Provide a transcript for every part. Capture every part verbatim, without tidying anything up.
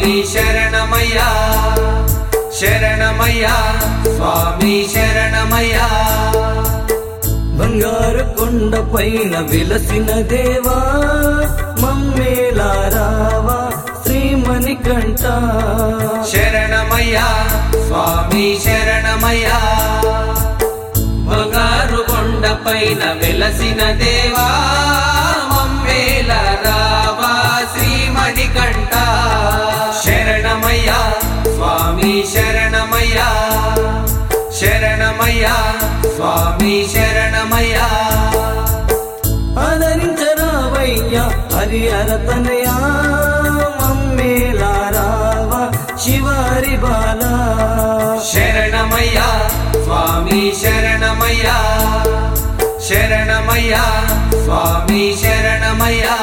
స్వామి శరణమయ్యా శరణమయ్యా స్వామి శరణమయ్యా బంగారు కొండ పైన విలసిన దేవా మమ్మేలా రావా శ్రీమణికంఠ శరణమయ్యా స్వామి శరణమయ్యా బంగారు కొండ పైన వెలసిన దేవా మమ్మేల రావా శ్రీమణికంఠ శరణమయ్యా స్వామి శరణమయ్యా శరణమయ్యా స్వామి శరణమయ్యా ఆదరించరావయ్యా హరిహర తనయా మమ్మేలా రావా శివారి బాలా శరణమయ్యా స్వామి శరణమయ్యా శరణమయ్యా స్వామి శరణమయ్యా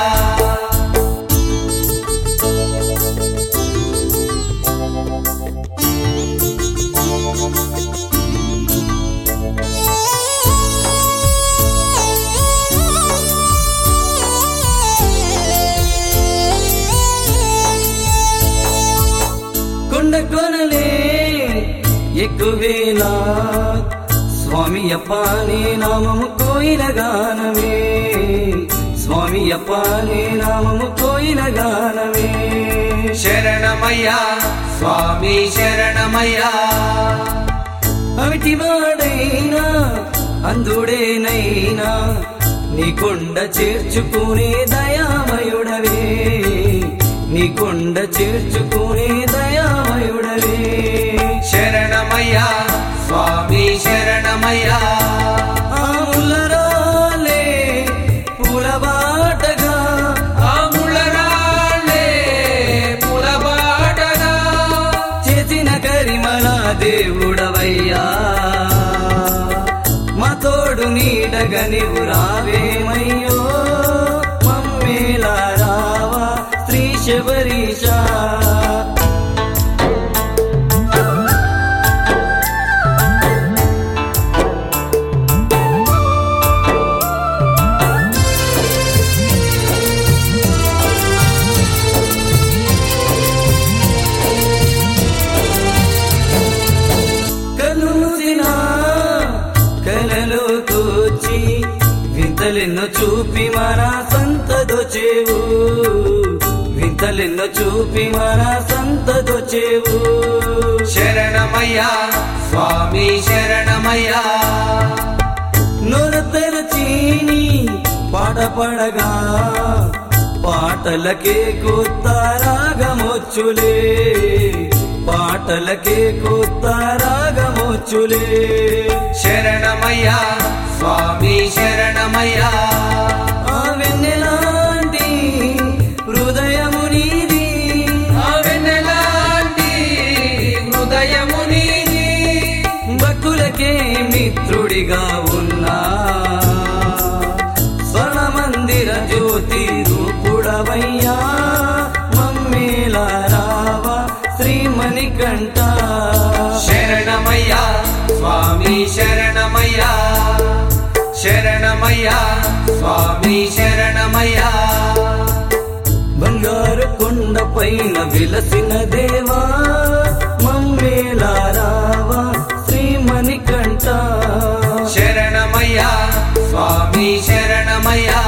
కొండ కొనలే ఎక్కువేలా స్వామి అప్పానే నామము కోయిల గానమే స్వామి అప్పానే నామము కోయిల గానమే శరణమయ్యా స్వామి శరణమయ్యా అవిటి వాడైనా అందుడేనైనా నీ కొండ చేర్చుకునే దయామయుడవే నీ కొండ చేర్చుకునే దయామయుడవే శరణమయ్యా స్వామి శరణమయ్యా ఆములరాలే పూలబాటగా ఆములరాలే పూలబాటగా చేసిన కరిమల దేవుడవయ్యా మా తోడు నీడగా నీవు రావేమయ్యో మమ్మేలా రావా శ్రీ శబరీషా వింతలెన్నో చూపి మన సంతదొచేవు వింతలెన్నో చూపి మన సంతదొచేవు శరణమయ్యా స్వామి శరణమయ్యా నోరు తెరచీని పాట పడగా పాటలకే కొత్త రాగమొచ్చులే పాటలకే కొత్త రాగమొచ్చులే శరణమయ్యా స్వామి శరణమయ్యా ఆ వెన్నెలాంటి హృదయము నీది ఆ వెన్నెలాంటి హృదయము నీది భక్తులకే మిత్రుడిగా ఉన్నా స్వర్ణ మందిర జ్యోతి రూపుడవయ్యా మమ్మేలా రావా శ్రీమణికంఠ శరణమయ్యా స్వామి శరణమయ్యా శరణమయ్యా స్వామి శరణమయ్యా బంగారు కొండ పైన విలసిన దేవా మమ్మేలా రావా శ్రీమణికంఠ శరణమయ్యా స్వామి శరణమయ్యా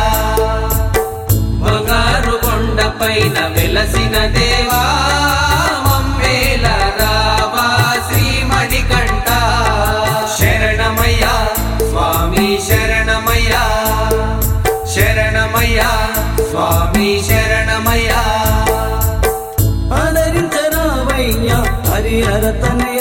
బంగారు కొండ పైన వెలసిన దేవా మమ్మేల రావా శ్రీమణికంఠ శరణమయ్యా స్వామి శరణమయ్యా శరణమయ్యా స్వామి శరణమయ్యా ఆదరించరావయ్యా హరిహర తనయా